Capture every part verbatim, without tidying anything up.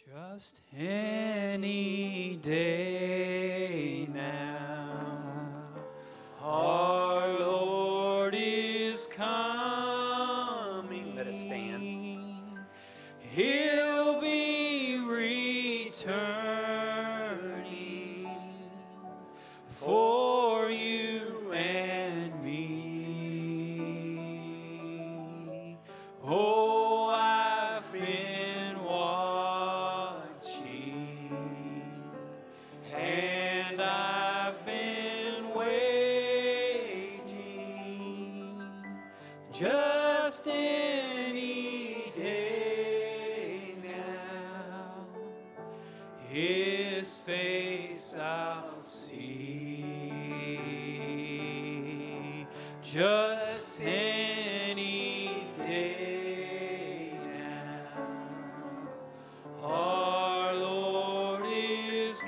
Just any day now, our Lord is coming. Let us stand. He'll be returning for you and me. Oh, I've been watching, and I've been waiting, just any day now, His face I'll see, just any day now. Our Lord is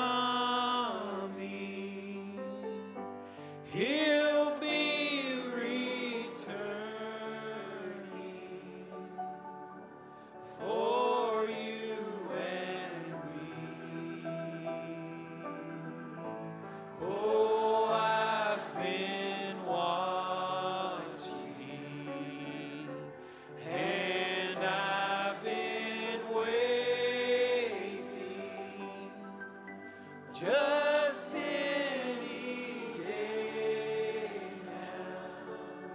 coming. He'll be returning for you and me. Oh, I've been watching, and I've been waiting, just any day now,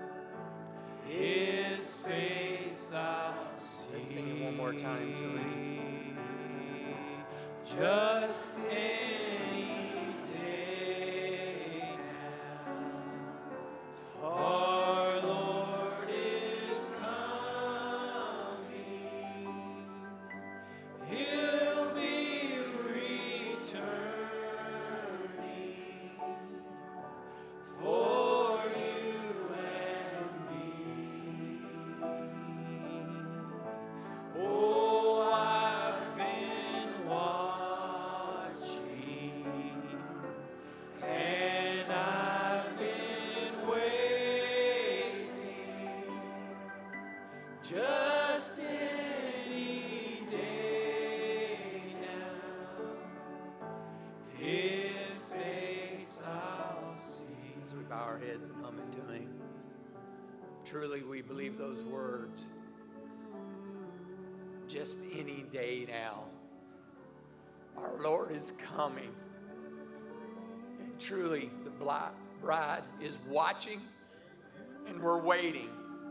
His face I'll see. Let's sing it one more time to Him. Just any day now, our Lord is coming. He'll be returning for you and me. Oh, I've been watching, and I've been waiting, just any day now, His face I'll see. As we bow our heads and hum into Him. Truly, we believe those words. Just any day now, our Lord is coming. And truly, the bride is watching, and we're waiting.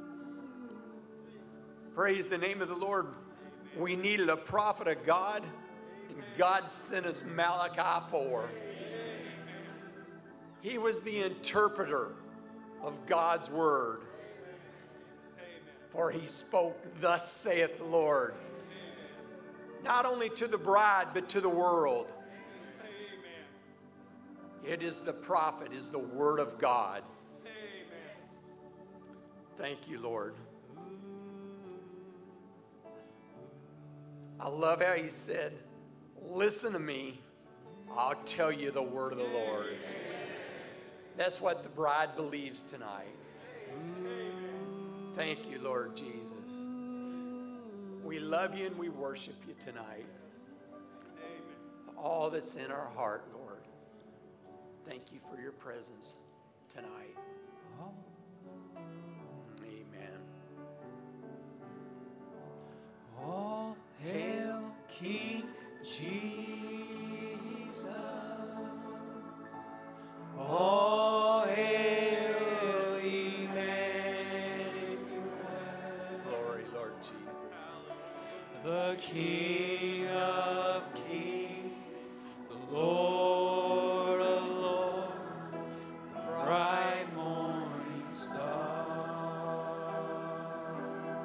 Praise the name of the Lord. We needed a prophet of God, and God sent us Malachi four. He was the interpreter of God's word. For he spoke, thus saith the Lord. Not only to the bride, but to the world. It is the prophet, is the word of God. Thank you, Lord. I love how he said, listen to me, I'll tell you the word of the Lord. That's what the bride believes tonight. Thank you, Lord Jesus. We love you and we worship you tonight. Amen. All that's in our heart, Lord. Thank you for your presence tonight. Amen. All hail King Jesus. All hail Emmanuel. Glory, Lord Jesus. The King of Kings, the Lord of Lords, the bright morning star.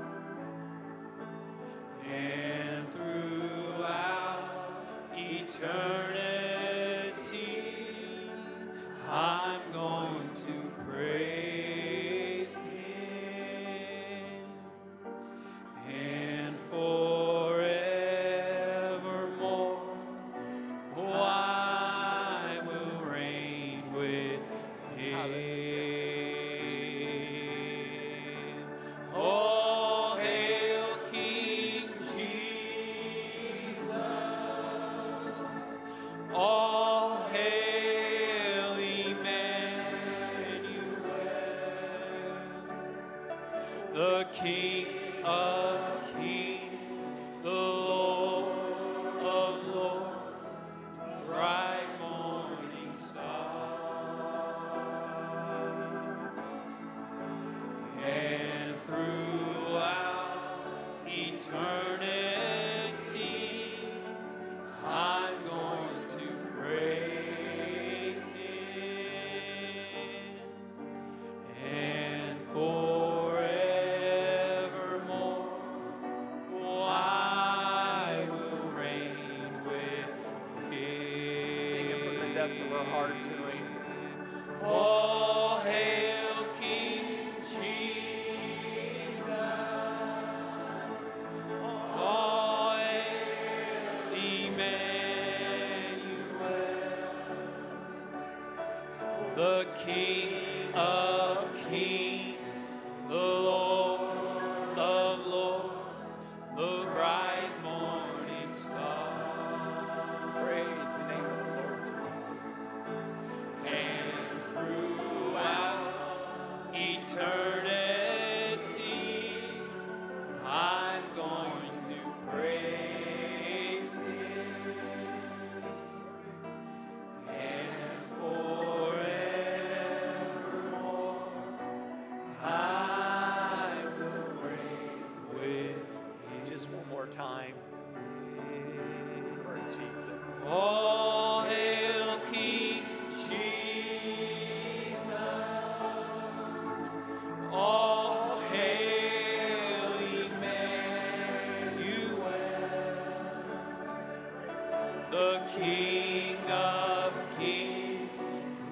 And throughout eternity, I'm going to praise Him. And forevermore, oh, I will reign with Him. All hail King Jesus. depths of our heart to Him. All hail King Jesus. All hail Emmanuel, the King of kings, the Lord of lords, the bright morning star. Praise the name of the Lord Jesus. And throughout eternity, I'm going to praise Him. And forevermore, I will praise with Him. Just one more time. Lord Jesus. All hail King Jesus. All hail Emmanuel, the King of kings,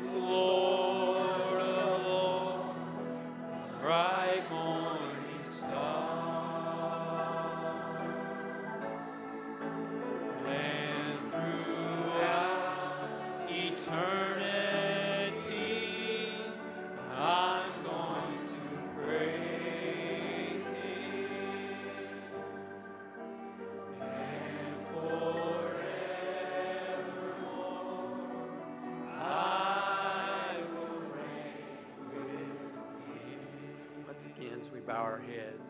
Lord of lords, bright morning star. And throughout eternity, I'm going to praise Him. And forevermore, I will reign with Him. Once again, as we bow our heads.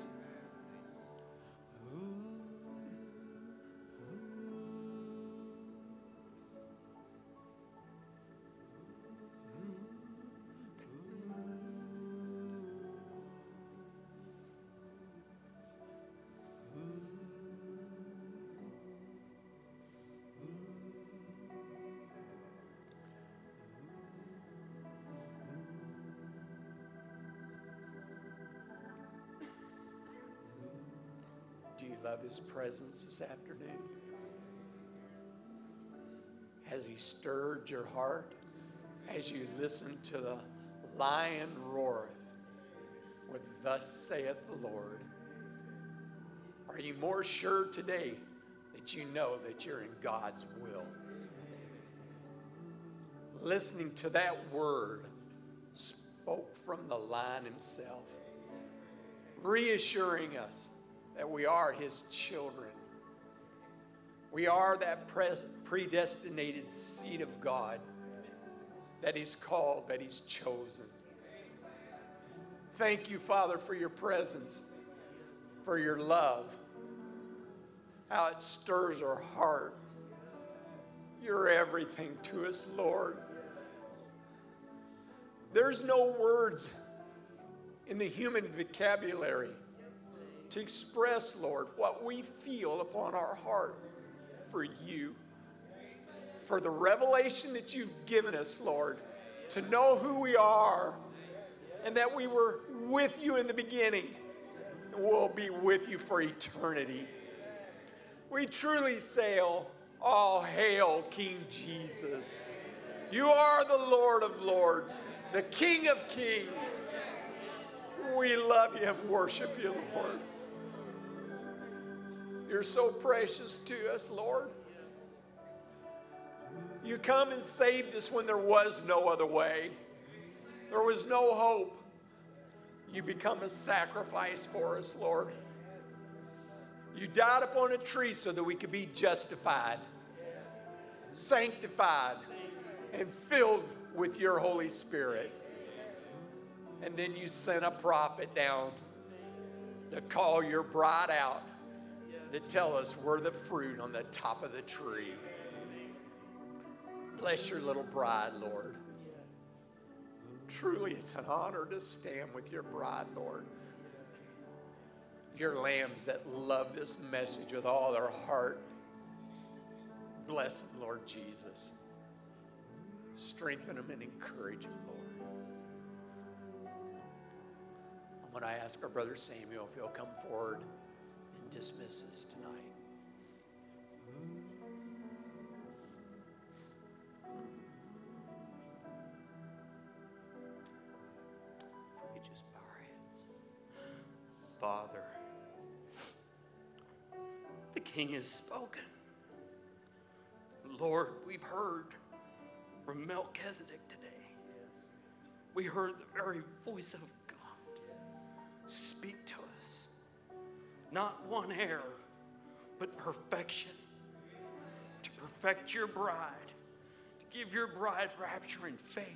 Do you love His presence this afternoon? Has He stirred your heart as you listen to the lion roareth with thus saith the Lord? Are you more sure today that you know that you're in God's will? Listening to that word spoke from the lion himself, reassuring us that we are His children. We are that pres- predestinated seed of God that He's called, that He's chosen. Thank you, Father, for your presence, for your love, how it stirs our heart. You're everything to us, Lord. There's no words in the human vocabulary to express, Lord, what we feel upon our heart for you, for the revelation that you've given us, Lord, to know who we are and that we were with you in the beginning and we'll be with you for eternity. We truly say, all hail King Jesus. You are the Lord of lords, the King of kings. We love you and worship you, Lord. You're so precious to us, Lord. You come and saved us when there was no other way. There was no hope. You become a sacrifice for us, Lord. You died upon a tree so that we could be justified, sanctified, and filled with your Holy Spirit. And then you sent a prophet down to call your bride out, to tell us we're the fruit on the top of the tree. Bless your little bride, Lord. Truly, it's an honor to stand with your bride, Lord. Your lambs that love this message with all their heart. Bless them, Lord Jesus. Strengthen them and encourage them, Lord. I'm going to ask our brother Samuel if he'll come forward and dismiss us tonight. Father. The King has spoken. Lord, we've heard from Melchizedek today. We heard the very voice of God speak to us. Not one error, but perfection. To perfect your bride, to give your bride rapture and faith.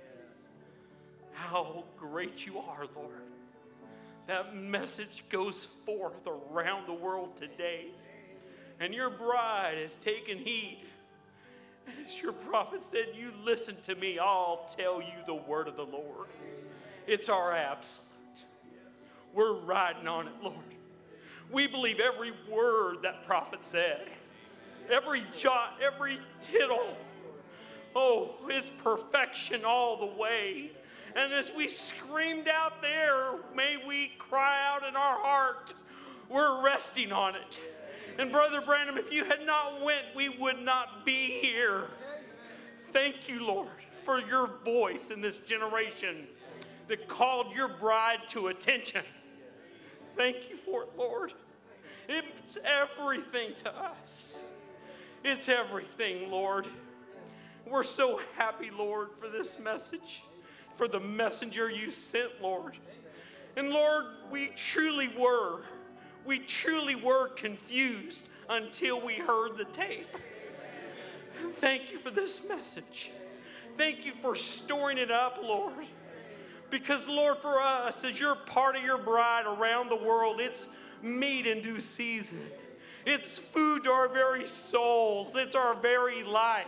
How great you are, Lord. That message goes forth around the world today. And your bride has taken heed. And as your prophet said, you listen to me, I'll tell you the word of the Lord. It's our absolute. We're riding on it, Lord. We believe every word that prophet said. Every jot, every tittle. Oh, it's perfection all the way. And as we screamed out there, may we cry out in our heart, we're resting on it. And Brother Branham, if you had not went, we would not be here. Thank you, Lord, for your voice in this generation that called your bride to attention. Thank you for it, Lord. It's everything to us. It's everything, Lord. We're so happy, Lord, for this message, for the messenger you sent, Lord. And Lord, we truly were, we truly were confused until we heard the tape. Thank you for this message. Thank you for storing it up, Lord. Because, Lord, for us, as you're part of your bride around the world, it's meat in due season. It's food to our very souls. It's our very life.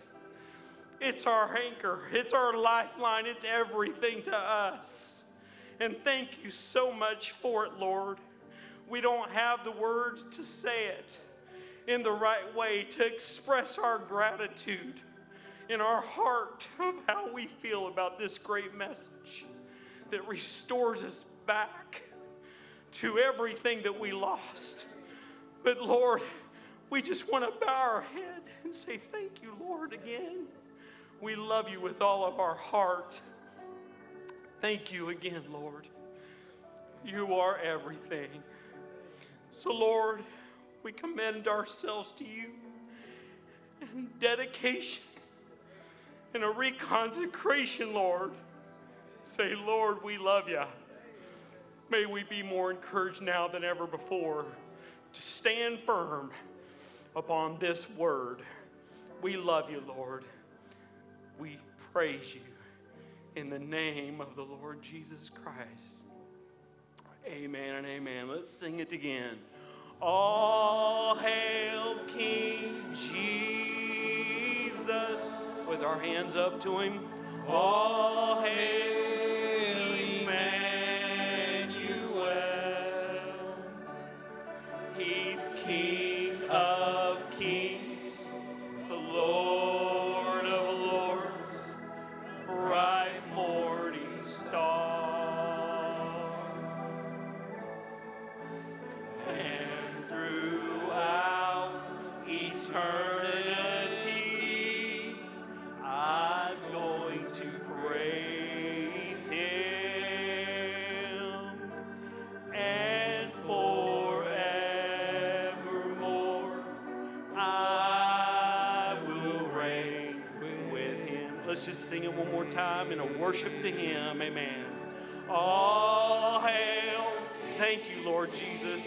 It's our anchor. It's our lifeline. It's everything to us. And thank you so much for it, Lord. We don't have the words to say it in the right way, to express our gratitude in our heart of how we feel about this great message that restores us back to everything that we lost. But Lord, we just want to bow our head and say thank you, Lord, again. We love you with all of our heart. Thank you again, Lord. You are everything. So, Lord, we commend ourselves to you in dedication and a reconsecration, Lord. Say, Lord, we love you. May we be more encouraged now than ever before to stand firm upon this word. We love you, Lord. We praise you in the name of the Lord Jesus Christ. Amen and amen. Let's sing it again. All hail King Jesus. With our hands up to him. All hail Emmanuel. He's King of kings, the Lord of lords, bright morning star. And throughout eternity, I'm going to praise him. And forevermore, I will reign with him. Let's just sing it one more time in a worship to him. Amen. All hail. Thank you, Lord Jesus.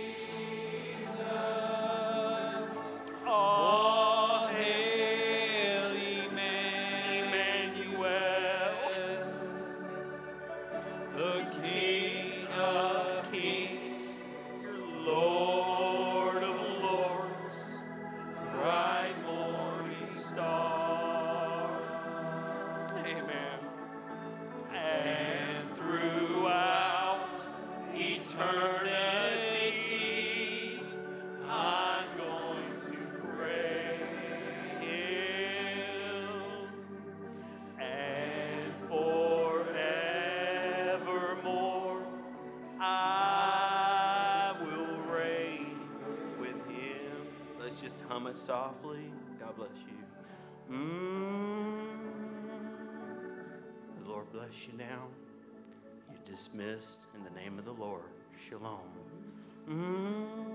All hail Emmanuel, the King of kings, Lord of lords, bright morning star. Amen. And throughout eternity, I'm going to praise him. And forevermore, I will reign with him. Let's just hum it softly. God bless you. Mm. The Lord bless you now. You're dismissed in the name of the Lord. Shalom. Mm.